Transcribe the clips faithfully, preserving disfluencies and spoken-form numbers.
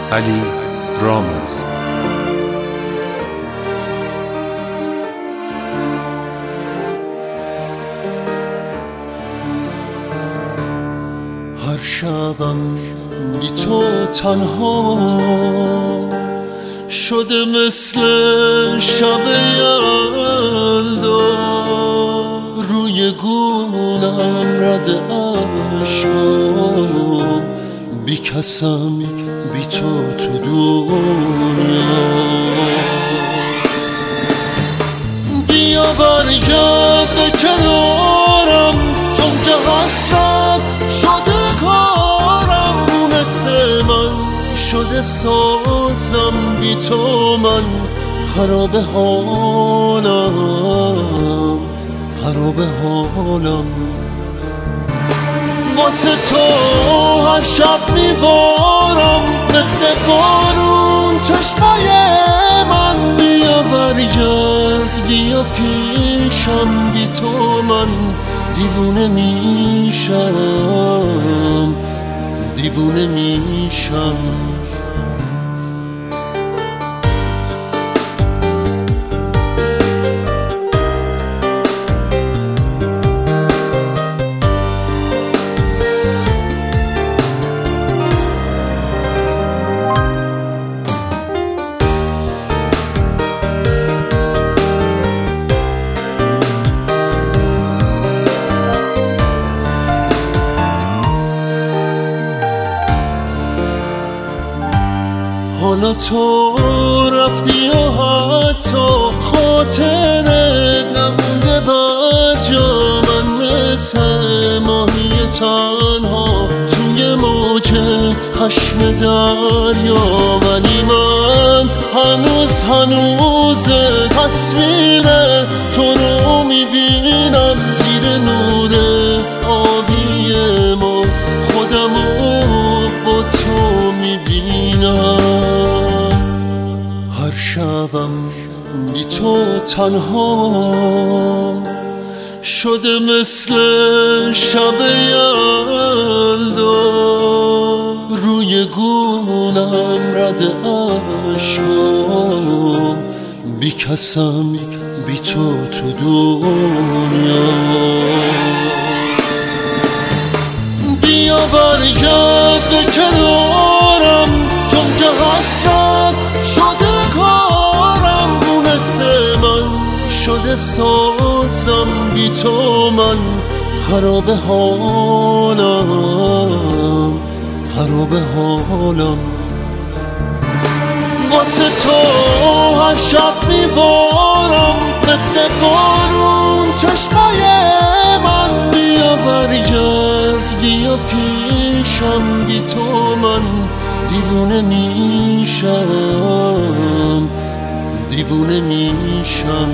علی راموز. هر شبم بی تو تنها شده مثل شب یلدا، روی گونم رد عشقم، بی کسم بی تو تو دنیا. بیا برگرد به کنارم چون که حسرت شده کارم، مثل من شده سازم بی تو، من خراب حالم خراب حالم. واسه تو هر شب میبارم مثل بارون چشمای من. بیا برگرد بیا پیشم، بی تو من دیوونه میشم دیوونه میشم. حالا تو رفتی و حتی خاطره نمونده بر جا، من مثل ماهی تنها توی موج خشم دریا. ولی من هنوز هنوز تصویر تو رو میبینم زیر نور آبی ما، خودمو با تو میبینم. هر شبم بی تو تنها شده مثل شب یلدا، روی گونم رد عشقم، بی کسم بی تو تو دنیا. بیا برگرد به کنارم چون که حسرت شده کارم، مثل من شده سازم بی تو، من خراب حالم خراب حالم. واسه تو هر شب میبارم مثل بارون چشمای من. بیا برگرد بیا پیشم، بی تو من دیوونه میشم دیوونه میشم.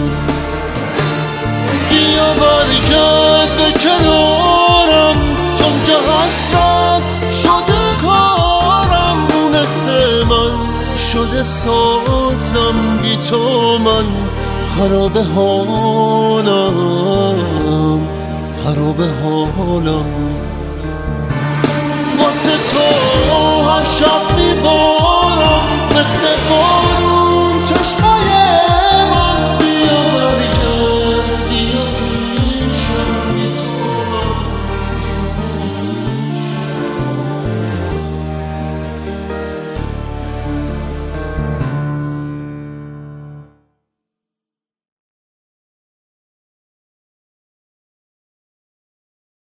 بیا برگرد به کنارم چون که حسرت شده کارم، مثل من شده سازم بی تو، من خراب حالم خراب حالم. واسه تو